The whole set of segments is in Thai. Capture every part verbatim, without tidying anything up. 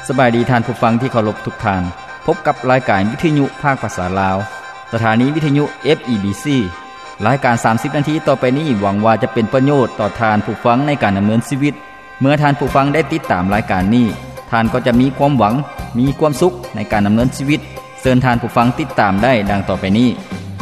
สบายดีท่านผู้ฟังที่เคารพทุกท่านพบกับรายการวิทยุภาคภาษาลาวสถานีวิทยุ เอฟ อี บี ซี รายการสามสิบนาทีต่อไปนี้หวังว่าจะเป็นประโยชน์ต่อท่านผู้ฟังในการดำเนินชีวิตเมื่อท่านผู้ฟังได้ติดตามรายการนี้ท่านก็จะมีความหวังมีความสุขในการดำเนินชีวิตเชิญท่านผู้ฟังติดตามได้ดังต่อไปนี้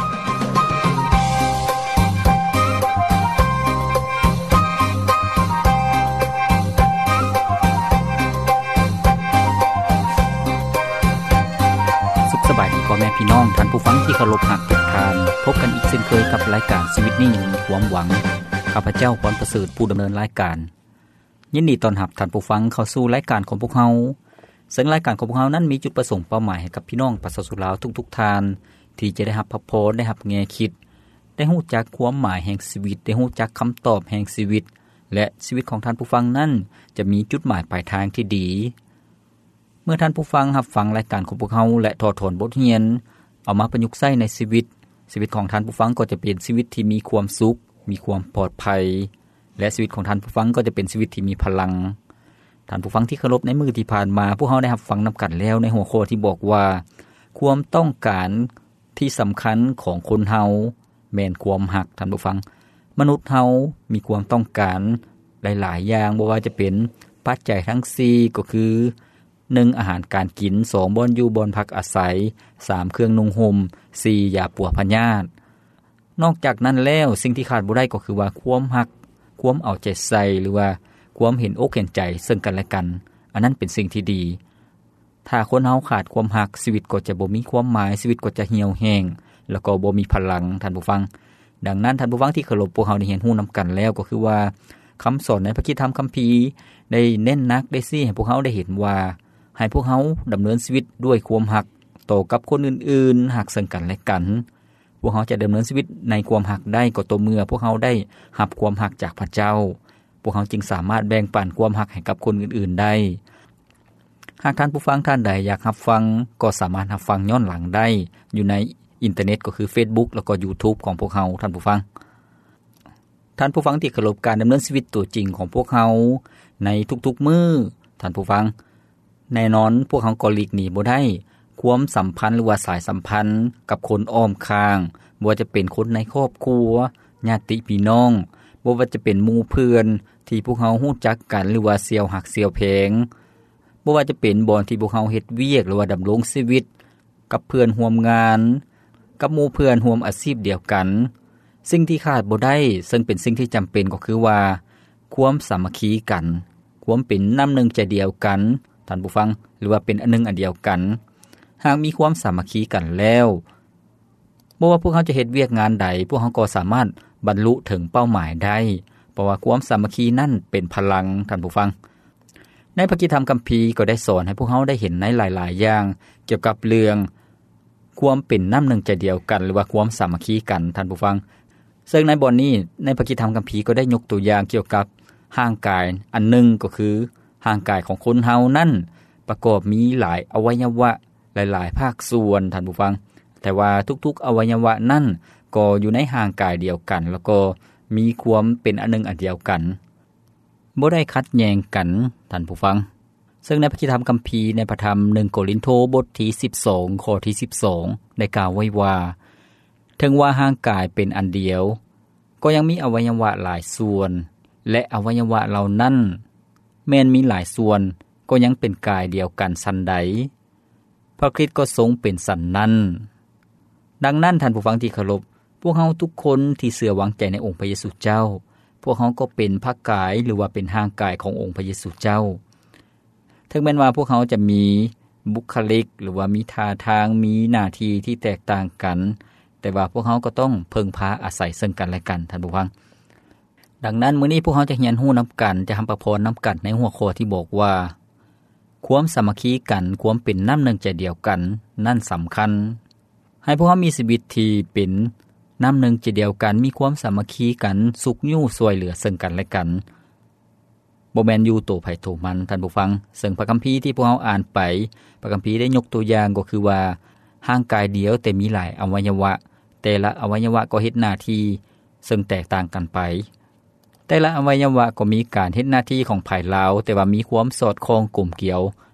สบายดีพ่อแม่พี่น้องท่านผู้ฟังที่เคารพรักทุกท่านพบกันอีกเช่นเคยกับรายการชีวิตนี้ยังมีความหวังข้าพเจ้าพรประเสริฐผู้ดำเนินรายการยินดีต้อนรับท่านผู้ฟังเข้าสู่รายการของพวกเราซึ่งรายการของพวกเรานั้นมีจุดประสงค์เป้าหมายให้กับพี่น้องประชาชนลาวทุกๆท่านที่จะได้รับพระพรได้รับแง่คิดได้รู้จักความหมายแห่งชีวิตได้รู้จักคำตอบแห่งชีวิตและชีวิตของท่านผู้ฟังนั้นจะมีจุดหมายปลายทางที่ดีเมื่อท่านผู้ฟังรับฟังรายการของพวกเราและถอดถอนบทเรียนเอามาประยุกต์ใช้ในชีวิตชีวิตของท่านผู้ฟังก็จะเป็นชีวิตที่มีความสุขมีความปลอดภัยและชีวิตของท่านผู้ฟังก็จะเป็นชีวิตที่มีพลังท่านผู้ฟังที่เคารพในมื้อที่ผ่านมาพวกเราได้รับฟังนํากันแล้วในหัวข้อที่บอกว่าความต้องการที่สำคัญของคนเฮาแม่นความรักท่านผู้ฟังมนุษย์เฮามีความต้องการหลายๆอย่างบ่ว่าจะเป็นปัจจัยทั้งสี่ก็คือหนึ่งอาหารการกินสองบ่อนอยู่บ่อนพักอาศัยสามเครื่องนุ่งห่มสี่ยาปัวพยาธินอกจากนั้นแล้วสิ่งที่ขาดบ่ได้ก็คือว่าความรักความเอาใจใส่หรือว่าความเห็นอกเห็นใจซึ่งกันและกันอันนั้นเป็นสิ่งที่ดีถ้าคนเฮาขาดความรักชีวิตก็จะบ่มีความหมายชีวิตก็จะเหี่ยวแห้งแล้วก็บ่มีพลังท่านผู้ฟังดังนั้นท่านผู้ฟังที่เคารพพวกเฮาได้เรียนรู้นํากันแล้วก็คือว่าคำสอนในพระคิดธรรมคัมภีร์ได้เน้นหนักได้ซี้ให้พวกเฮาได้เห็นว่าให้พวกเฮาดำเนินชีวิตด้วยความรักต่อกับคนอื่นๆรักซึ่งกันและกันพวกเฮาจะดำเนินชีวิตในความรักได้ก็ต่อเมื่อพวกเฮาได้รับความรักจากพระเจ้าพวกเฮาจึงสามารถแบ่งปันความรักให้กับคนอื่นๆได้หากท่านผู้ฟังท่านใดอยากรับฟังก็สามารถรับฟังย้อนหลังได้อยู่ในอินเทอร์เน็ตก็คือ Facebook แล้วก็ YouTube ของพวกเฮาท่านผู้ฟังท่านผู้ฟังที่เคารพการดำเนินชีวิตตัวจริงของพวกเฮาในทุกๆมื้อท่านผู้ฟังแน่นอนพวกเขาก็หลีกหนีบ่ได้ความสัมพันธ์หรือว่าสายสัมพันธ์กับคนอ้อมข้างบ่ว่าจะเป็นคนในครอบครัวญาติพี่น้องบ่ว่าจะเป็นหมู่เพื่อนที่พวกเขารู้จักกันหรือว่าเสี่ยวหักเสี่ยวแพงบ่ว่าจะเป็นบ่อนที่พวกเขาเฮ็ดเวียกหรือว่าดำรงชีวิตกับเพื่อนร่วมงานกับหมู่เพื่อนร่วมอาชีพเดียวกันสิ่งที่ขาดบ่ได้ซึ่งเป็นสิ่งที่จำเป็นก็คือว่าความสามัคคีกันความเป็นน้ำหนึ่งใจเดียวกันท่านผู้ฟังหรือว่าเป็นอันนึงอันเดียวกันหากมีความสามัคคีกันแล้วบ่ว่าพวกเขาจะเฮ็ดเวียกงานใดพวกเขาก็สามารถบรรลุถึงเป้าหมายได้เพราะว่าความสามัคคีนั่นเป็นพลังท่านผู้ฟังในพระกิตติธรรมคัมภีร์ก็ได้สอนให้พวกเขาได้เห็นในหลายๆอย่างเกี่ยวกับเรื่องความเป็นน้ำหนึ่งใจเดียวกันหรือว่าความสามัคคีกันท่านผู้ฟังซึ่งในบทนี้ในพระกิตติธรรมคัมภีร์ก็ได้ยกตัวอย่างเกี่ยวกับร่างกายอันนึงก็คือร่างกายของคนเฮานั้นประกอบมีหลายอวัยวะหลายๆภาคส่วนท่านผู้ฟังแต่ว่าทุกๆอวัยวะนั้นก็อยู่ในร่างกายเดียวกันแล้วก็มีความเป็นอันนึงอันเดียวกันบ่ได้ขัดแย้งกันท่านผู้ฟังซึ่งในพระคิดธรรมคัมภีร์ในพระธรรมหนึ่งโครินโธบทที่สิบสองข้อที่สิบสองได้กล่าวไว้ว่าถึงว่าร่างกายเป็นอันเดียวก็ยังมีอวัยวะหลายส่วนและอวัยวะเหล่านั้นแม้นมีหลายส่วนก็ยังเป็นกายเดียวกันสันใดพระคริสต์ก็ทรงเป็นสันนั้นดังนั้นท่านผู้ฟังที่เคารพพวกเฮาทุกคนที่เชื่อวางใจในองค์พระเยซูเจ้าพวกเฮาก็เป็นพระกายหรือว่าเป็นร่างกายขององค์พระเยซูเจ้าถึงแม้ว่าพวกเฮาจะมีบุคลิกหรือว่ามีท่าทางมีหน้าที่ที่แตกต่างกันแต่ว่าพวกเฮาก็ต้องพึ่งพาอาศัยซึ่งกันและกันท่านผู้ฟังดังนั้นมื้อนี้พวกเฮาจะเรียนรู้นํากันจะรับประพรนํากันในหัวข้อที่บอกว่าความสามัคคีกันความเป็นน้ำหนึ่งใจเดียวกันนั่นสำคัญให้พวกเฮามีชีวิตที่เป็นน้ำหนึ่งใจเดียวกันมีความสามัคคีกันสุขอยู่ช่วยเหลือซึ่งกันและกันบ่แม่นอยู่โตไผโตมันท่านผู้ฟังซึ่งพระคัมภีร์ที่พวกเฮาอ่านไปพระคัมภีร์ได้ยกตัวอย่างก็คือว่าร่างกายเดียวแต่มีหลายอวัยวะแต่ละอวัยวะก็เฮ็ดหน้าที่ซึ่งแตกต่างกันไปแต่ละอวัยวะก็มีการเฮ็ดหน้าที่ของภายลาวแต่ว่ามีความสอดคล้องกลมเกี่ยว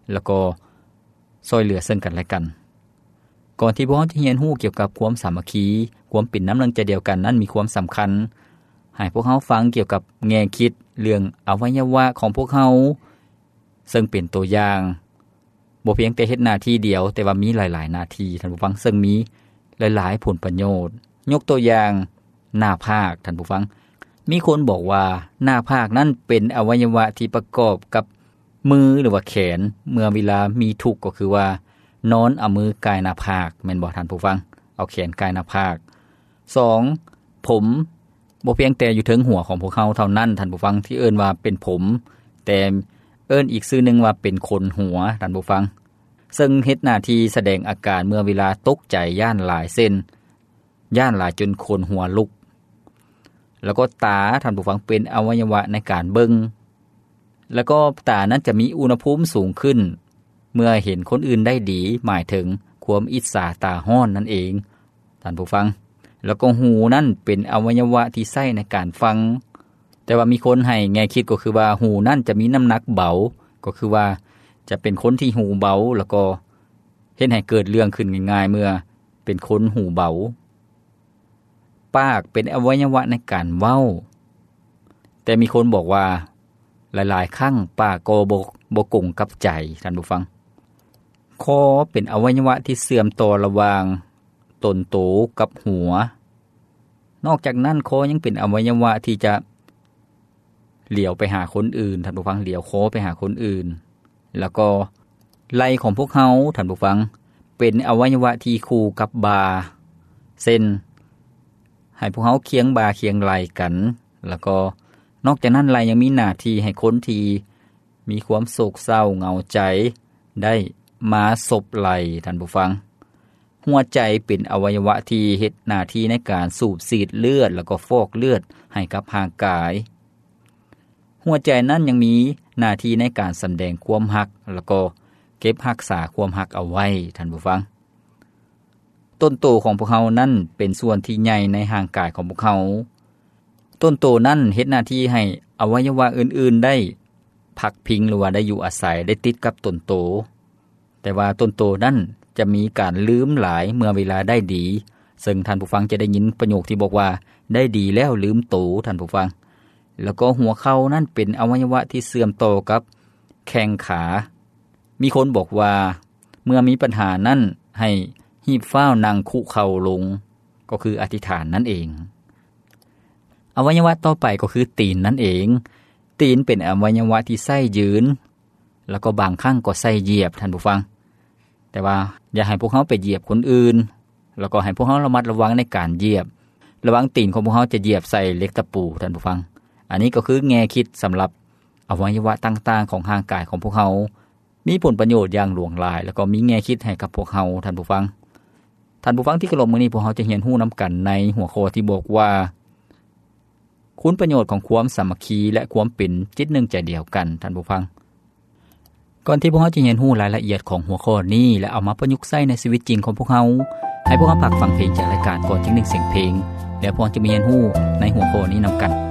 แล้วก็ช่วยเหลือซึ่งกันและกันก่อนที่พวกเราจะเรียนรู้เกี่ยวกับความสามัคคีความเป็นน้ำหนึ่งใจเดียวกันนั้นมีความสำคัญให้พวกเราฟังเกี่ยวกับแง่คิดเรื่องอวัยวะของพวกเราซึ่งเป็นตัวอย่างบ่เพียงแต่เฮ็ดหน้าที่เดียวแต่ว่ามีหลายๆหน้าที่ท่านผู้ฟังซึ่งมีหลายๆผลประโยชน์ยกตัวอย่างหน้าผากท่านผู้ฟังมีคนบอกว่าหน้าผากนั้นเป็นอวัยวะที่ประกอบกับมือหรือว่าแขนเมื่อเวลามีทุกข์ก็คือว่านอนเอามือกายหน้าผากแม่นบ่ท่านผู้ฟังเอาแขนกายหน้าผากสองผมบ่เพียงแต่อยู่ถึงหัวของพวกเขาเท่านั้นท่านผู้ฟังที่เอิ้นว่าเป็นผมแต่เอิ้นอีกชื่อนึงว่าเป็นขนหัวท่านผู้ฟังซึ่งเฮ็ดหน้าที่แสดงอาการเมื่อเวลาตกใจย่านหลายเส้นย่านหลายจนขนหัวลุกแล้วก็ตาท่านผู้ฟังเป็นอวัยวะในการเบิ่งแล้วก็ตานั้นจะมีอุณหภูมิสูงขึ้นเมื่อเห็นคนอื่นได้ดีหมายถึงความอิจฉาตาฮ้อนนั่นเองท่านผู้ฟังแล้วก็หูนั่นเป็นอวัยวะที่ใช้ในการฟังแต่ว่ามีคนให้แง่คิดก็คือว่าหูนั่นจะมีน้ำหนักเบาก็คือว่าจะเป็นคนที่หูเบาแล้วก็เฮ็ดให้เกิดเรื่องขึ้นง่ายๆเมื่อเป็นคนหูเบาปากเป็นอวัยวะในการเว้าแต่มีคนบอกว่าหลายๆครั้งปากก็บ่บ่กงกับใจท่านผู้ฟังคอเป็นอวัยวะที่เสื่อมต่อระหว่างต้นโตกับหัวนอกจากนั้นคอยังเป็นอวัยวะที่จะเหลียวไปหาคนอื่นท่านผู้ฟังเหลียวคอไปหาคนอื่นแล้วก็ไหล่ของพวกเฮาท่านผู้ฟังเป็นอวัยวะที่คู่กับบ่าเส้นให้พวกเฮาเคียงบ่าเคียงไหล่กันแล้วก็นอกจากนั้นไหล่ยังมีหน้าที่ให้คนที่มีความโศกเศร้าเหงาใจได้มาซบไหล่ท่านผู้ฟังหัวใจเป็นอวัยวะที่เฮ็ดหน้าที่ในการสูบฉีดเลือดแล้วก็ฟอกเลือดให้กับร่างกายหัวใจนั้นยังมีหน้าที่ในการแสดงความรักแล้วก็เก็บรักษาความรักเอาไว้ท่านผู้ฟังต้นโตของพวกเขานั้นเป็นส่วนที่ใหญ่ในร่างกายของพวกเขาต้นโตนั้นเฮ็ดหน้าที่ให้อวัยวะอื่นๆได้พักพิงหรือว่าได้อยู่อาศัยได้ติดกับต้นโตแต่ว่าต้นโตนั้นจะมีการลืมหลายเมื่อเวลาได้ดีซึ่งท่านผู้ฟังจะได้ยินประโยคที่บอกว่าได้ดีแล้วลืมโตท่านผู้ฟังแล้วก็หัวเข่านั้นเป็นอวัยวะที่เสื่อมโตกับแข้งขามีคนบอกว่าเมื่อมีปัญหานั้นให้หีบฟ้าวนั่งคุเข่าลงก็คืออธิษฐานนั่นเองอวัยวะต่อไปก็คือตีนนั่นเองตีนเป็นอวัยวะที่ใช้ยืนแล้วก็บางครั้งก็ใช้เหยียบท่านผู้ฟังแต่ว่าอย่าให้พวกเขาไปเหยียบคนอื่นแล้วก็ให้พวกเขาระมัดระวังในการเหยียบระวังตีนของพวกเขาจะเหยียบใส่เหล็กตะปูท่านผู้ฟังอันนี้ก็คือแง่คิดสำหรับอวัยวะต่างๆของร่างกายของพวกเขามีผลประโยชน์อย่างหลวงหลายแล้วก็มีแง่คิดให้กับพวกเขาท่านผู้ฟังท่านผู้ฟังที่เคารพมื้อนี้พวกเขาจะเรียนรู้นํากันในหัวข้อที่บอกว่าคุณประโยชน์ของความสามัคคีและความเป็นจิตหนึ่งใจเดียวกันท่านผู้ฟังก่อนที่พวกเราจะเรียนรู้รายละเอียดของหัวข้อนี้และเอามาประยุกต์ใช้ในชีวิตจริงของพวกเราให้พวกเราพักฟังเพลงจากรายการก่อนจึงนึงเสียงเพลงแล้วพวกเราจะมาเรียนรู้ในหัวข้อนี้นํากัน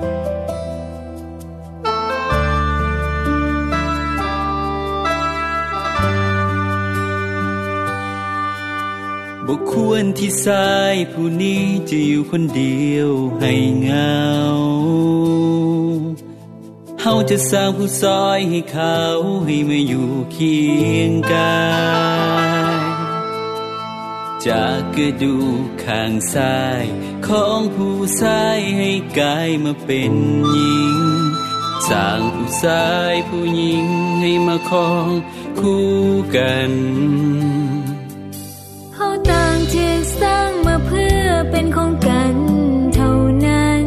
บ่ควรที่ชายผู้นี้จะอยู่คนเดียวให้เหงาเฮาจะสร้างผู้ซอยให้เขาให้มาอยู่เคียงกายจากกระดูกข้างซ้ายของผู้ชายให้กลายมาเป็นหญิงสร้างผู้ชายผู้หญิงให้มาครองคู่กันเฮาต่างถูกสร้างมาเพื่อเป็นของกันเท่านั้น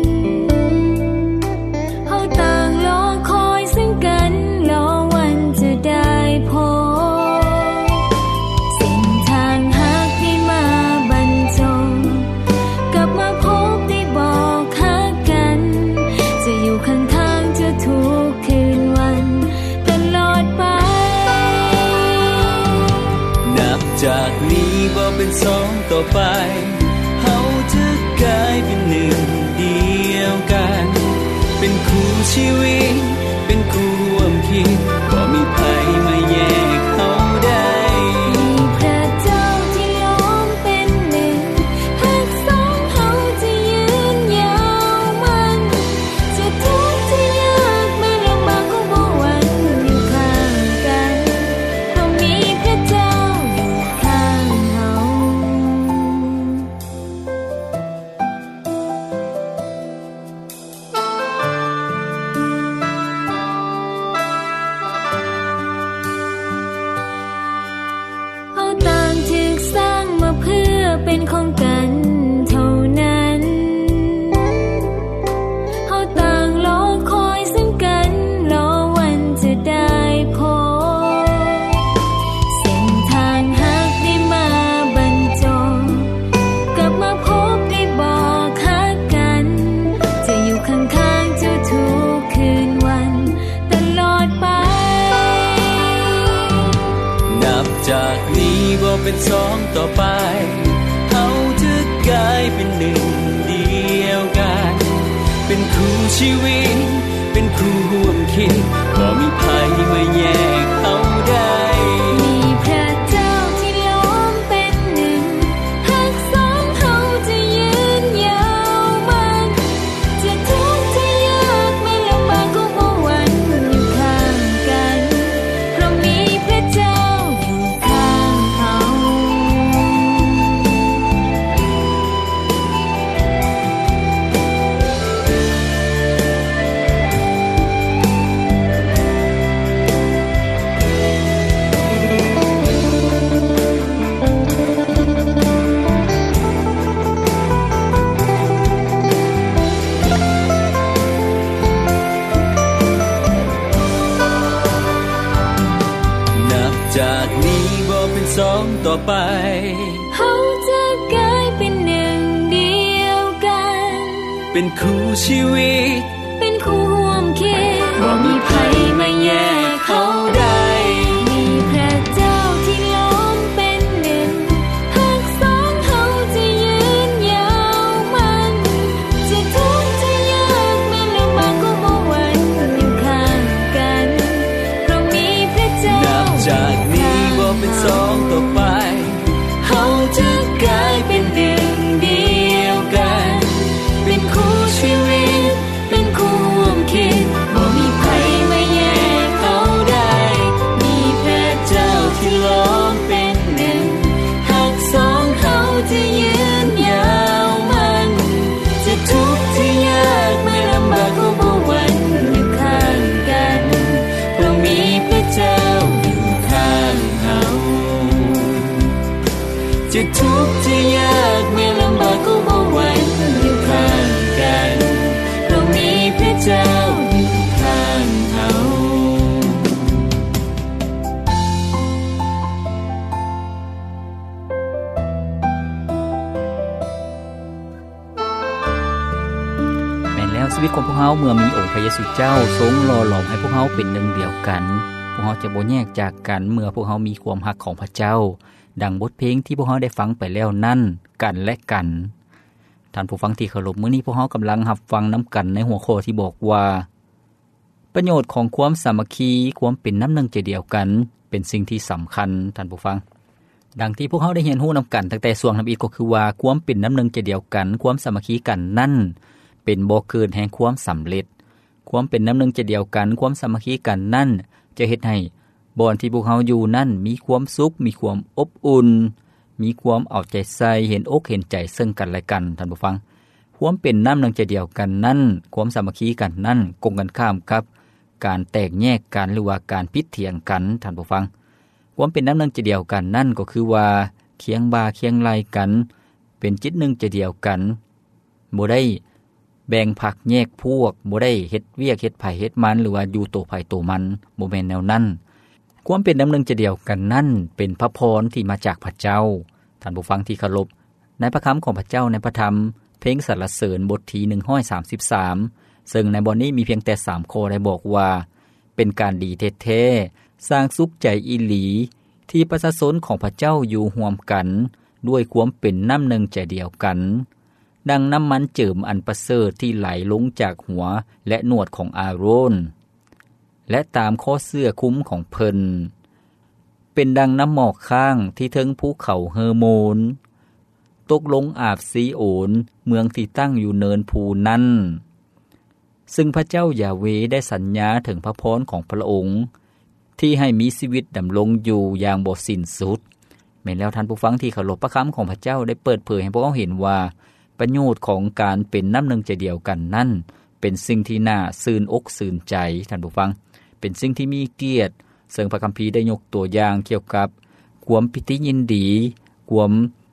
เฮาต่างรอคอยซึ่งกันรอวันจะได้พบเส้นทางหักที่มาบรรจงกลับมาพบได้บอกหักกันจะอยู่ข้างทางจะทุกคืนวันตลอดไปนับจากนี้บ่เป็นสองต่อไปเฮาจะกลายเป็นหนึ่งเดียวกันเป็นคู่ชีวิตเป็นคู่ร่วมคิดบ่มีไผมาแย่เป็นของกันเท่านั้นเฮาต่างรอคอยซึ่งกันรอวันจะได้พบเส้นทางหักได้มาบรรจงกลับมาพบได้บอกหักกันจะอยู่ข้างๆเจ้าทุกคืนวันตลอดไปนับจากนี้บ่เป็นสองต่อไปเฮาจะกลายเป็นหนึ่งเดียวกันเป็นคู่ชีวิตเป็นคู่ร่วมคิดบ่มีภัยมาแยกเฮาได้มีพระเจ้าที่ล้อมเป็นหนึ่งหักสองเฮาจะยืนยาวมันจะทุกข์จะยากไม่ลำบากก็บ่หวั่นอยู่ข้างกันเพราะมีพระเจ้าอยู่ข้างเฮานับจากนี้บ่เป็นสองต่อไปเฮาจะกลายเป็นหนึ่งเดียวกันเป็นคู่ชีวิตเป็นคู่ร่วมคิดบ่มีภัยมาแยกเฮาได้มีพระเจ้าที่ล้อมเป็นหนึ่งหักสองเฮาจะยืนยาวมันจะทุกข์จะยากไม่ลำบากก็บ่หวั่นอยู่ข้างกันเพราะมีพระเจ้านับจากนี้บ่เป็นสองต่อไปเฮาจะกลายเป็นหนึ่งเดียวกันเป็นคู่ชีวิตเป็นคู่ร่วมคิดบ่มีภัยมาแยกเฮาได้มีพระเจ้าที่ล้อมเป็นหนึ่งหักสองเฮาจะยืนยาวมันจะทุกข์จะยากไม่ลำบากก็บ่หวั่นอยู่ข้างกันเพราะมีพระเจ้าอยู่ข้างเฮาจะทุกข์จะยากไม่ลำบากก็บ่หวั่นอยู่ข้างกันเพราะมีพระเจ้าอยู่ข้างเฮาแม่นแล้วชีวิตของพวกเฮาเมื่อมีองค์พระเยซูเจ้าทรงหล่อหลอมให้พวกเฮาเป็นหนึ่งเดียวกันพวกเฮาจะบ่แยกจากกันเมื่อพวกเฮามีความรักของพระเจ้าดังบทเพลงที่พวกเฮาได้ฟังไปแล้วนั่นกันและกันท่านผู้ฟังที่เคารพมื้อนี้พวกเฮากำลังรับฟังนํากันในหัวข้อที่บอกว่าประโยชน์ของความสามัคคีความเป็นน้ำหนึ่งใจเดียวกันเป็นสิ่งที่สำคัญท่านผู้ฟังดังที่พวกเฮาได้เรียนรู้นํากันตั้งแต่ช่วงนําอีกก็คือว่าความเป็นน้ำหนึ่งใจเดียวกันความสามัคคีกันนั่นเป็นบ่อเกิดแห่งความสําเร็จความเป็นน้ำหนึ่งใจเดียวกันความสามัคคีกันนั่นจะเฮ็ดให้บ่อนที่พวกเฮาอยู่นั่นมีความสุขมีความอบอุ่นมีความเอาใจใส่เห็นอกเห็นใจซึ่งกันและกันท่านผู้ฟังความเป็นน้ำหนึ่งใจเดียวกันนั่นความสามัคคีกันนั่นกงกันข้ามกับการแตกแยกกันหรือว่าการพิดเถียงกันท่านผู้ฟังความเป็นน้ำหนึ่งใจเดียวกันนั่นก็คือว่าเคียงบ่าเคียงไหล่กันเป็นจิตหนึ่งใจเดียวกันบ่ได้แบ่งพรรคแยกพวกบ่ได้เฮ็ดเวียกเฮ็ดไผเฮ็ดมันหรือว่าอยู่โตไผโตมันบ่แม่นแนวนั้นความเป็นน้ำหนึ่งใจเดียวกันนั่นเป็นพระพรที่มาจากพระเจ้าท่านผู้ฟังที่เคารพในพระคำของพระเจ้าในพระธรรมเพลงสรรเสริญบทที่หนึ่งร้อยสามสิบสามซึ่งในบทนี้มีเพียงแต่สามข้อได้บอกว่าเป็นการดีแท้ๆสร้างสุขใจอีหลีที่ประชาชนของพระเจ้าอยู่ร่วมกันด้วยความเป็นน้ำหนึ่งใจเดียวกันดังน้ำมันเจิมอันประเสริฐที่ไหลลงจากหัวและหนวดของอาโรนและตามข้อเสื้อคุ้มของเพิ่นเป็นดังน้ำหมอกข้างที่เทิงภูเขาเฮอร์โมนตกลงอาบซีโอนเมืองที่ตั้งอยู่เนินภูนั้นซึ่งพระเจ้ายาเวได้สัญญาถึงพระพรของพระองค์ที่ให้มีชีวิตดำรงอยู่อย่างบ่สิ้นสุดแม้แล้วท่านผู้ฟังที่เคารพพระคำของพระเจ้าได้เปิดเผยให้พวกเราเห็นว่าประโยชน์ของการเป็นน้ำหนึ่งใจเดียวกันนั้นเป็นสิ่งที่น่าซื่นอกซื่นใจท่านผู้ฟังเป็นสิ่งที่มีเกียรติซึ่งพระคัมภีร์ได้ยกตัวอย่างเกี่ยวกับความปิติยินดีความ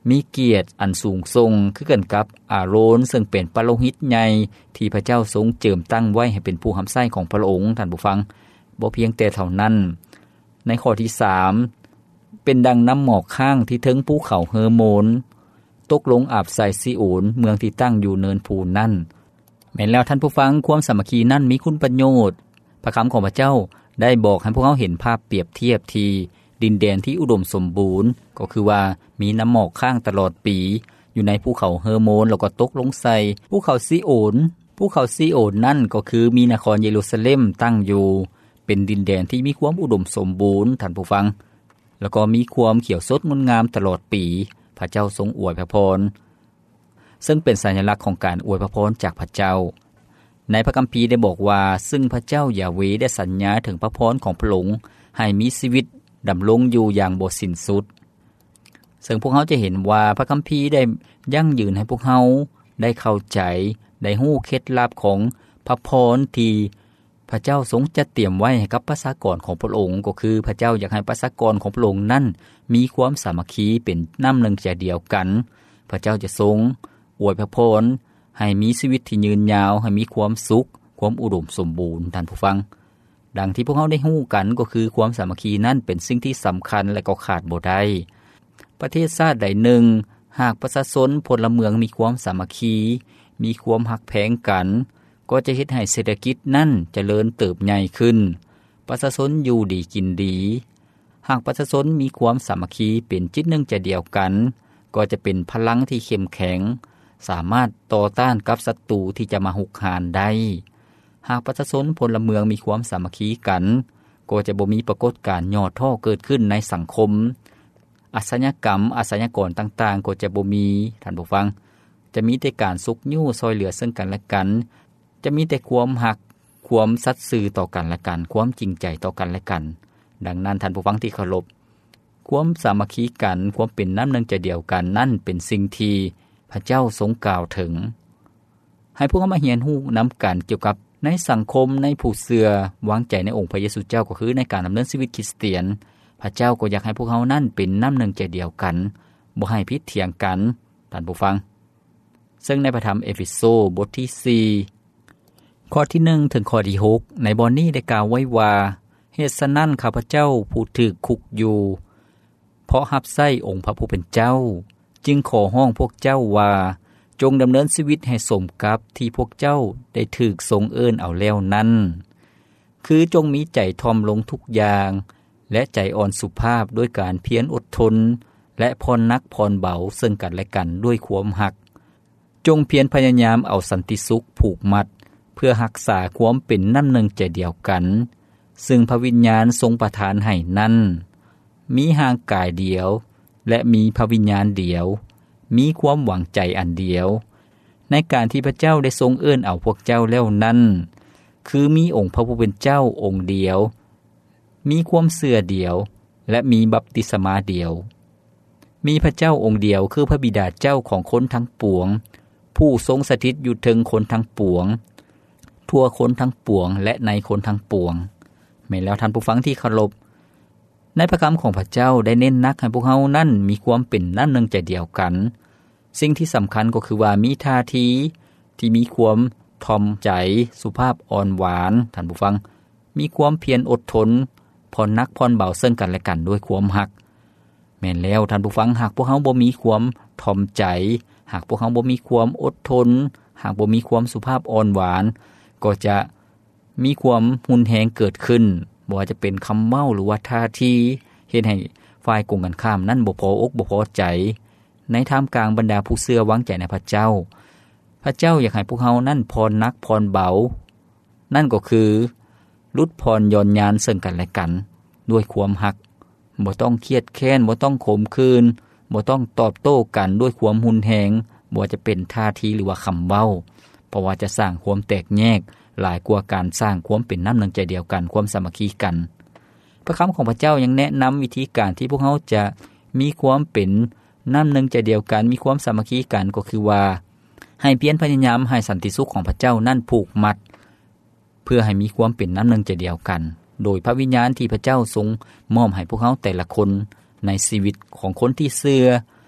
มีเกียรติอันสูงส่งคือกันกับอาโรนซึ่งเป็นปาโลหิตใหญ่ที่พระเจ้าทรงเจิมตั้งไว้ให้เป็นผู้รับใช้ของพระองค์ท่านผู้ฟังบ่เพียงแต่เท่านั้นในข้อที่สามเป็นดังน้ำหมอกข้างที่ถึงภูเขาเฮอร์โมนตกลงอาบใส่ซีโอนเมืองที่ตั้งอยู่เนินภูนั่นแม้นแล้วท่านผู้ฟังความสามัคคีนั้นมีคุณประโยชน์พระคำของพระเจ้าได้บอกให้พวกเขาเห็นภาพเปรียบเทียบที่ดินแดนที่อุดมสมบูรณ์ก็คือว่ามีน้ำหมอกข้างตลอดปีอยู่ในภูเขาเฮอร์โมนแล้วก็ตกลงใส่ภูเขาซีโอนภูเขาซีโอนนั่นก็คือมีนครเยรูซาเล็มตั้งอยู่เป็นดินแดนที่มีความอุดมสมบูรณ์ท่านผู้ฟังแล้วก็มีความเขียวสดงดงามตลอดปีพระเจ้าทรงอวยพระพรซึ่งเป็นสัญลักษณ์ของการอวยพระพรจากพระเจ้าในพระคัมภีร์ได้บอกว่าซึ่งพระเจ้ายาเวห์ได้สัญญาถึงพระพรของพระองค์ให้มีชีวิตดำรงอยู่อย่างบ่สิ้นสุดซึ่งพวกเขาจะเห็นว่าพระคัมภีร์ได้ยั่งยืนให้พวกเขาได้เข้าใจได้ฮู้เคล็ดลับของพระพรที่พระเจ้าทรงจัดเตรียมไว้ให้กับประชากรของพระองค์ก็คือพระเจ้าอยากให้ประชากรของพระองค์นั้นมีความสามัคคีเป็นน้ำหนึ่งใจเดียวกันพระเจ้าจะทรงอวยพระพรให้มีชีวิตที่ยืนยาวให้มีความสุขความอุดมสมบูรณ์ท่านผู้ฟังดังที่พวกเขาได้ฮู้กันก็คือความสามัคคีนั้นเป็นสิ่งที่สำคัญและก็ขาดบ่ได้ประเทศชาติใดหนึ่งหากประชาชนพลเมืองมีความสามัคคีมีความฮักแพงกันก็จะเฮ็ดให้เศรษฐกิจนั้นเจริญเติบใหญ่ขึ้นประชาชนอยู่ดีกินดีหากประชาชนมีความสามัคคีเป็นจิตหนึ่งใจเดียวกันก็จะเป็นพลังที่เข้มแข็งสามารถต่อต้านกับศัตรูที่จะมาหุกหานได้หากประชาชนพลเมืองมีความสามัคคีกันก็จะบ่มีปรากฏการณ์ย่อท้อเกิดขึ้นในสังคมอาชญากรรมอาชญากรต่างๆก็จะบ่มีท่านผู้ฟังจะมีแต่การสุกยู่ซอยเหลือซึ่งกันและกันจะมีแต่ความหักความสัตย์ซื่อต่อกันและกันความจริงใจต่อกันและกันดังนั้นท่านผู้ฟังที่เคารพความสามัคคีกันความเป็นน้ำหนึ่งใจเดียวกันนั่นเป็นสิ่งที่พระเจ้าทรงกล่าวถึงให้พวกเขามาเรียนรู้นำกันเกี่ยวกับในสังคมในผู้เชื่อวางใจในองค์พระเยซูเจ้าก็คือในการดำเนินชีวิตคริสเตียนพระเจ้าก็อยากให้พวกเขานั้นเป็นน้ำหนึ่งใจเดียวกันบ่ให้พิษเถียงกันท่านผู้ฟังซึ่งในพระธรรมเอเฟโซบทที่สี่ข้อที่หนึ่งถึงข้อที่หกในบทนี้ได้กล่าวไว้ว่าเหตุฉะนั้นข้าพเจ้าผู้ถูกคุกอยู่เพราะรับใช้องค์พระผู้เป็นเจ้าจึงขอห้องพวกเจ้าว่าจงดำเนินชีวิตให้สมกับที่พวกเจ้าได้ถูกทรงเอิ้นเอาแล้วนั้นคือจงมีใจทอมลงทุกอย่างและใจอ่อนสุภาพด้วยการเพียรอดทนและพรนักพรเบาซึ่งกันและกันด้วยความหักจงเพียรพยายามเอาสันติสุขผูกมัดเพื่อรักษาความเป็นน้ำหนึ่งใจเดียวกันซึ่งพระวิญญาณทรงประทานให้นั้นมีห่างกายเดียวและมีพระวิญญาณเดียวมีความหวังใจอันเดียวในการที่พระเจ้าได้ทรงเอิ้นเอาพวกเจ้าแล้วนั้นคือมีองค์พระผู้เป็นเจ้าองค์เดียวมีความเชื่อเดียวและมีบัพติศมาเดียวมีพระเจ้าองค์เดียวคือพระบิดาเจ้าของคนทั้งปวงผู้ทรงสถิตอยู่ถึงคนทั้งปวงทั่วคนทั้งปวงและในคนทั้งปวงแม้แล้วท่านผู้ฟังที่เคารพในพระคำของพระเจ้าได้เน้นนักให้พวกเฮานั้นมีความเป็นน้ำหนึ่งใจเดียวกันสิ่งที่สำคัญก็คือว่ามีท่าทีที่มีความถ่อมใจสุภาพอ่อนหวานท่านผู้ฟังมีความเพียรอดทนผ่อนนักผ่อนเบาซึ่งกันและกันด้วยความหักแม่นแล้วท่านผู้ฟังหากพวกเฮาบ่มีความถ่อมใจหากพวกเฮาบ่มีความอดทนหากบ่มีความสุภาพอ่อนหวานก็จะมีความหุนแหงเกิดขึ้นบ่ว่าจะเป็นคำเมาหรือว่าท่าทีเฮ็ดให้ฝ่ายกงกันข้ามนั้นบ่พออกบ่พอใจในท่ามกลางบรรดาผู้เชื่อวางใจในพระเจ้าพระเจ้าอยากให้พวกเฮานั้นพรนักพรเบานั่นก็คือลดพรย่อนยานซึ่งกันและกันด้วยความหักบ่ต้องเครียดแค้นบ่ต้องขมขื่นบ่ต้องตอบโต้กันด้วยความหุนแหงบ่ว่าจะเป็นท่าทีหรือว่าคำเว้าเพราะว่าจะสร้างความแตกแยกหลายกว่าการสร้างความเป็นน้ำหนึ่งใจเดียวกันความสามัคคีกันพระคำของพระเจ้ายังแนะนำวิธีการที่พวกเขาจะมีความเป็นน้ำหนึ่งใจเดียวกันมีความสามัคคีกันก็คือว่าให้เพียรพยายามให้สันติสุขของพระเจ้านั่นผูกมัดเพื่อให้มีความเป็นน้ำหนึ่งใจเดียวกันโดยพระวิญญาณที่พระเจ้าทรงมอบให้พวกเขาแต่ละคนในชีวิตของคนที่เชื่อพ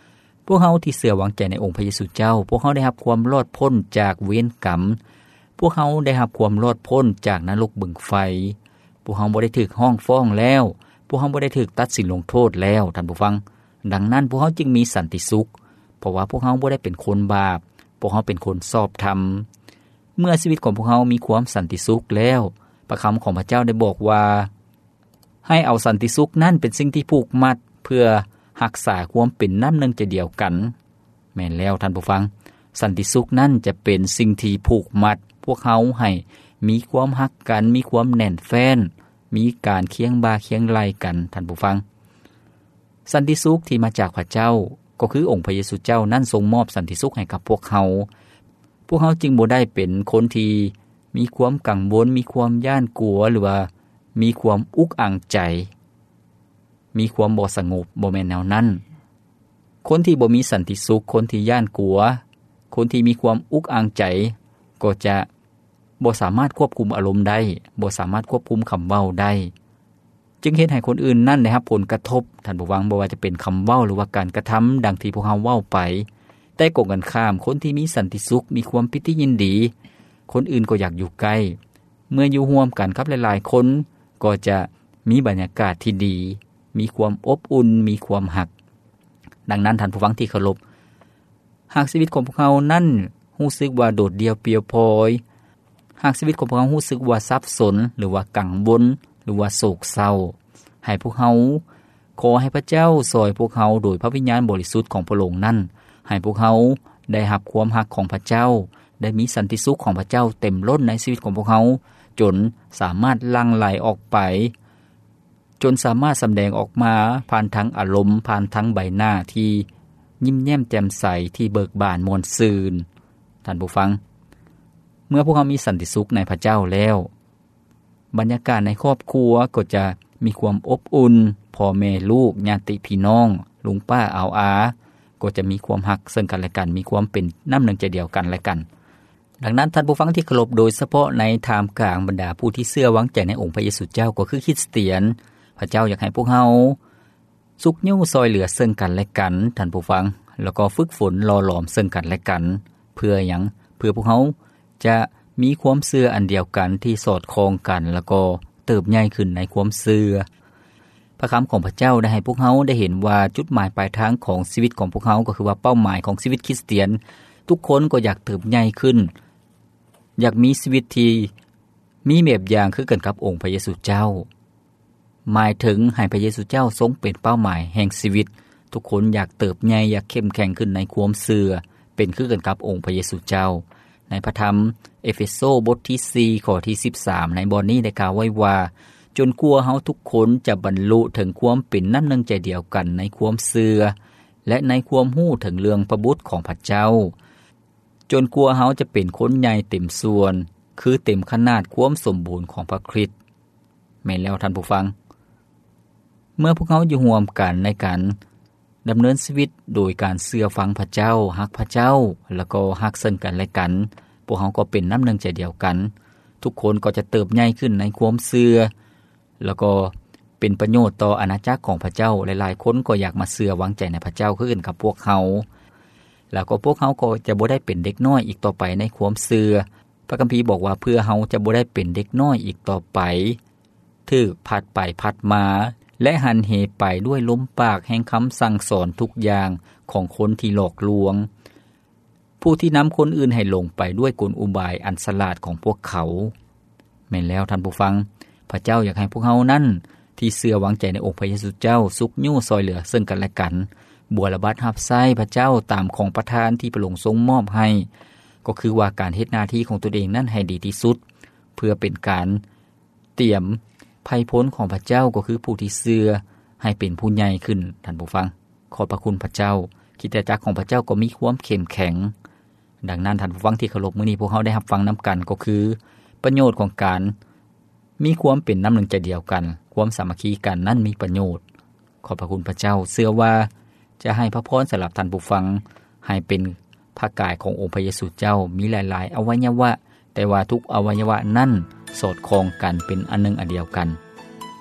พวกเฮาที่เชื่อวางใจในองค์พระเยซูเจ้าพวกเฮาได้รับความรอดพ้นจากเวรกรรมพวกเฮาได้รับความรอดพ้นจากนรกบึงไฟพวกเฮาบ่ได้ถูกห้องฟ้องแล้วพวกเฮาบ่ได้ถูกตัดสินลงโทษแล้วท่านผู้ฟังดังนั้นพวกเฮาจึงมีสันติสุขเพราะว่าพวกเฮาบ่ได้เป็นคนบาปพวกเฮาเป็นคนชอบธรรมเมื่อชีวิตของพวกเฮามีความสันติสุขแล้วพระคำของพระเจ้าได้บอกว่าให้เอาสันติสุขนั้นเป็นสิ่งที่ผูกมัดเพื่อรักษาความเป็นน้ำหนึ่งใจเดียวกันแม่นแล้วท่านผู้ฟังสันติสุขนั้นจะเป็นสิ่งที่ผูกมัดพวกเฮาให้มีความรักกันมีความแน่นแฟ้นมีการเคียงบ่าเคียงไหล่กันท่านผู้ฟังสันติสุขที่มาจากพระเจ้าก็คือองค์พระเยซูเจ้านั้นทรงมอบสันติสุขให้กับพวกเฮาพวกเฮาจึงบ่ได้เป็นคนที่มีความกังวลมีความย่านกลัวหรือว่ามีความอุกอังใจมีความบ่สงบบ่แม่นแนวนั้นคนที่บ่มีสันติสุขคนที่ย่านกลัวคนที่มีความอุกอังใจก็จะบ่สามารถควบคุมอารมณ์ได้บ่สามารถควบคุมคำเว้าได้จึงเฮ็ดให้คนอื่นนั้นได้รับผลกระทบท่านผู้ฟังบ่ว่าจะเป็นคำเว้าหรือว่าการกระทำดังที่พวกเฮาเว้าไปแต่กงกันข้ามคนที่มีสันติสุขมีความปิติยินดีคนอื่นก็อยากอยู่ใกล้เมื่ออยู่ร่วมกันกับหลายๆคนก็จะมีบรรยากาศที่ดีมีความอบอุ่นมีความหักดังนั้นท่านผู้ฟังที่เคารพหากชีวิตของพวกเรานั้นรู้สึกว่าโดดเดี่ยวเปลี่ยวพลอยหากชีวิตของพวกเรารู้สึกว่าสับสนหรือว่ากังวลหรือว่าโศกเศร้าให้พวกเราขอให้พระเจ้าซอยพวกเราโดยพระวิญญาณบริสุทธิ์ของพระองค์นั้นให้พวกเราได้รับความรักของพระเจ้าได้มีสันติสุขของพระเจ้าเต็มล้นในชีวิตของพวกเราจนสามารถหลั่งไหลออกไปจนสามารถแสดงออกมาผ่านทั้งอารมณ์ผ่านทั้งใบหน้าที่ยิ้มแย้มแจ่มใสที่เบิกบานม่วนซื่นท่านผู้ฟังเมื่อพวกเรามีสันติสุขในพระเจ้าแล้วบรรยากาศในครอบครัวก็จะมีความอบอุ่นพ่อแม่ลูกญาติพี่น้องลุงป้าอาอาก็จะมีความรักซึ่งกันและกันมีความเป็นน้ำหนึ่งใจเดียวกันและกันดังนั้นท่านผู้ฟังที่เคารพโดยเฉพาะในท่ามกลางบรรดาผู้ที่เชื่อวางใจในองค์พระเยซูเจ้าก็คือคริสเตียนพระเจ้าอยากให้พวกเฮาสุขอยู่ซอยเหลือซึ่งกันและกันท่านผู้ฟังแล้วก็ฝึกฝนหล่อหลอมซึ่งกันและกันเพื่อหยังเพื่อพวกเฮาจะมีความเชื่ออันเดียวกันที่สอดคล้องกันแล้วก็เติบใหญ่ขึ้นในความเชื่อพระคำของพระเจ้าได้ให้พวกเฮาได้เห็นว่าจุดหมายปลายทางของชีวิตของพวกเฮาก็คือว่าเป้าหมายของชีวิตคริสเตียนทุกคนก็อยากเติบใหญ่ขึ้นอยากมีชีวิตที่มีแบบอย่างคือกันกับองค์พระเยซูเจ้าหมายถึงให้พระเยซูเจ้าทรงเป็นเป้าหมายแห่งชีวิตทุกคนอยากเติบใหญ่อยากเข้มแข็งขึ้นในความเชื่อเป็นคือกันกับองค์พระเยซูเจ้าในพระธรรมเอเฟโซบทที่สี่ข้อที่สิบสามในบทนี้ได้กล่าวไว้ว่าจนกลัวเฮาทุกคนจะบรรลุถึงความเป็นน้ำหนึ่งใจเดียวกันในความเชื่อและในความรู้ถึงเรื่องพระบุตรของพระเจ้าจนกลัวเฮาจะเป็นคนใหญ่เต็มส่วนคือเต็มขนาดความสมบูรณ์ของพระคริสต์แม่นแล้วท่านผู้ฟังเมื่อพวกเขาอยู่ร่วมกันในการดำเนินชีวิตโดยการเชื่อฟังพระเจ้าฮักพระเจ้าแล้วก็ฮักซึ่งกันและกันพวกเขาก็เป็นน้ำหนึ่งใจเดียวกันทุกคนก็จะเติบใหญ่ขึ้นในความเชื่อแล้วก็เป็นประโยชน์ต่ออาณาจักรของพระเจ้าหลายๆคนก็อยากมาเชื่อวางใจในพระเจ้าคือกันกับพวกเขาแล้วก็พวกเขาก็จะบ่ได้เป็นเด็กน้อยอีกต่อไปในความเชื่อพระคัมภีร์บอกว่าเพื่อเฮาจะบ่ได้เป็นเด็กน้อยอีกต่อไปถูกพัดไปพัดมาและหันเหไปด้วยลมปากแห่งคำสั่งสอนทุกอย่างของคนที่หลอกลวงผู้ที่นำคนอื่นให้ลงไปด้วยกลอุบายอันฉลาดของพวกเขาแม่นแล้วท่านผู้ฟังพระเจ้าอยากให้พวกเฮานั้นที่เชื่อวางใจในองค์พระเยซูเจ้าสุขอยู่ซอยเหลือซึ่งกันและกันบัวระบัดรับใช้พระเจ้าตามของประทานที่พระองค์ทรงมอบให้ก็คือว่าการเฮ็ดหน้าที่ของตัวเองนั้นให้ดีที่สุดเพื่อเป็นการเตรียมภัยพ้นของพระเจ้าก็คือผู้ที่เชื่อให้เป็นผู้ใหญ่ขึ้นท่านผู้ฟังขอบพระคุณพระเจ้าคริสตจักรของพระเจ้าก็มีความเข้มแข็งดังนั้นท่านผู้ฟังที่เคารพมื้อนี้พวกเฮาได้รับฟังนํากันก็คือประโยชน์ของการมีความเป็นน้ำหนึ่งใจเดียวกันความสามัคคีกันนั้นมีประโยชน์ขอบพระคุณพระเจ้าเชื่อว่าจะให้พระพรสำหรับท่านผู้ฟังให้เป็นพระกายขององค์พระเยซูเจ้ามีหลายๆอวัยวะแต่ว่าทุกอวัยวะนั้นสอดคล้องกันเป็นอันหนึ่งอันเดียวกัน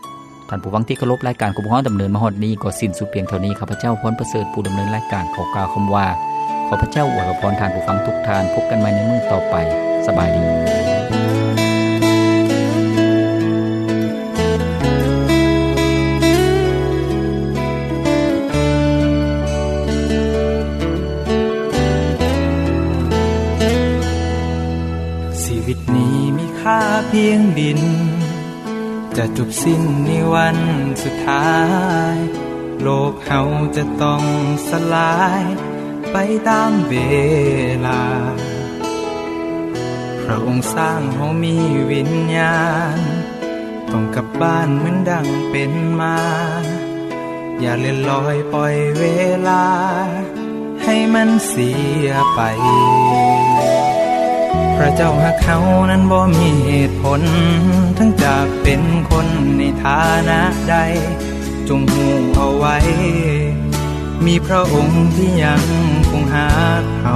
ท่านผู้ฟังที่เคารพรายการของพวกเราดำเนินมาฮอดนี้ก็สิ้นสุดเพียงเท่านี้ข้าพเจ้าพรประเสริฐผู้ดำเนินรายการขอกล่าวคำว่าขอพระเจ้าอวยพรท่านผู้ฟังทุกท่านพบกันใหม่ในมื้อต่อไปสบายดีชีวิตนี้มีค่าเพียงดินจะจบสิ้นในวันสุดท้ายโลกเฮาจะต้องสลายไปตามเวลาพระองค์สร้างเฮามีวิญญาณต้องกลับบ้านเหมือนดังเป็นมาอย่าเลื่อนลอยปล่อยเวลาให้มันเสียไปพระเจ้าหักเขานั้นบ่มีเหตุผลทั้งจากเป็นคนในฐานะใดจงหูเอาไว้มีพระองค์ที่ยังคงหักเขา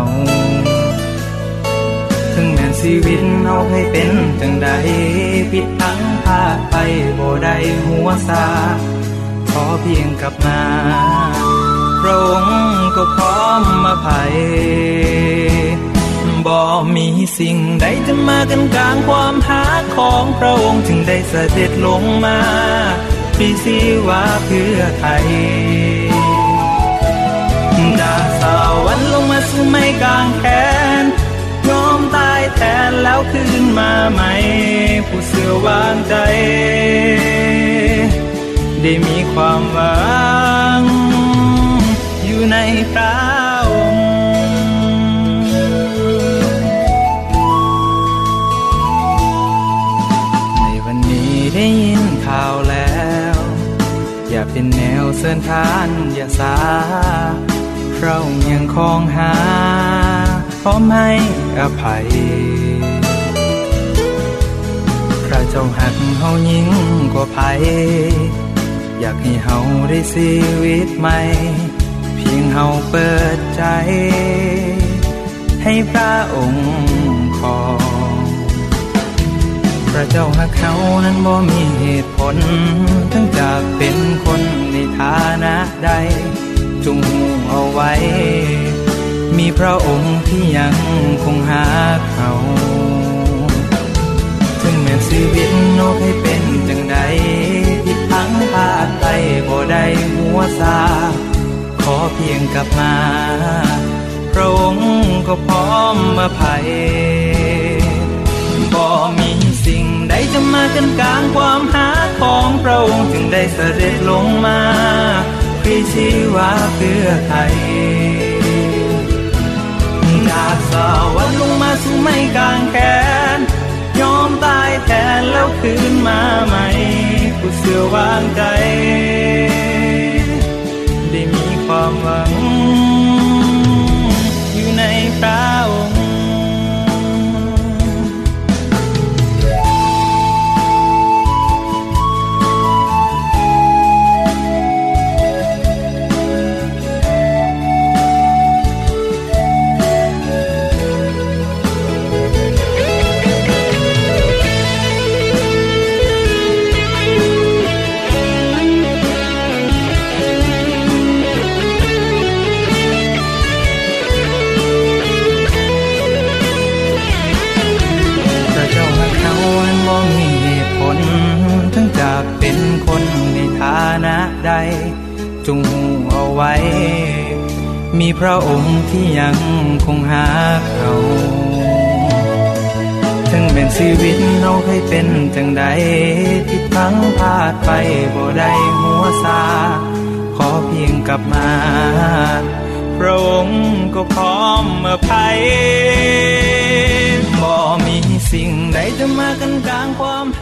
ถึงแม้ชีวิตเฮาให้เป็นจังใดผิดทั้งพลาดไปบ่ได้หัวซาขอเพียงกลับมาพระองค์ก็พร้อมอภัยบ่มีสิ่งใดจะมากันกลางความหักของพระองค์จึงได้เสด็จลงมาปรีชีวาเพื่อไทยจากสวรรค์ลงมาสู่ไม้กางแขนยอมตายแทนแล้วคืนมาใหม่ผู้เสื่อวางใจได้มีความหวังอยู่ในพระองค์ในวันนี้ได้ยินข่าวแล้วอย่าเป็นแนวเสื่อนทานอย่าสาเรายังคงหาพร้อมให้อภัยพระเจ้าหักเฮายิ่งกว่าภัยอยากให้เฮาได้ชีวิตใหม่เพียงเฮาเปิดใจให้พระองค์ขอพระเจ้าหักเขานั้นบ่มีเหตุผลทั้งจากเป็นคนในฐานะใดจงหูเอาไว้มีพระองค์ที่ยังคงหักเขาถึงแม้ชีวิตโนให้เป็นจังใดผิดพลั้งพลาดไปบ่ได้หัวซาขอเพียงกลับมาพระองค์ก็พร้อมอภัยบ่มีสิ่งใดจะมากันกลางความหักของพระองค์จึงได้เสด็จลงมาปรีชีวาเพื่อไทยจากสวรรค์ลงมาสู่ไม้กางแขนยอมตายแทนแล้วคืนมาใหม่ผู้เสื่อวางใจได้มีความหวังอยู่ในพระองค์ทั้งจากเป็นคนในฐานะใดจงหูเอาไว้มีพระองค์ที่ยังคงหักเขาถึงแม้ชีวิตเฮาเคยเป็นจังใดผิดพลั้งพลาดไปบ่ได้หัวซาขอเพียงกลับมาพระองค์ก็พร้อมอภัยบ่มีสิ่งใดจะมากันกลางความ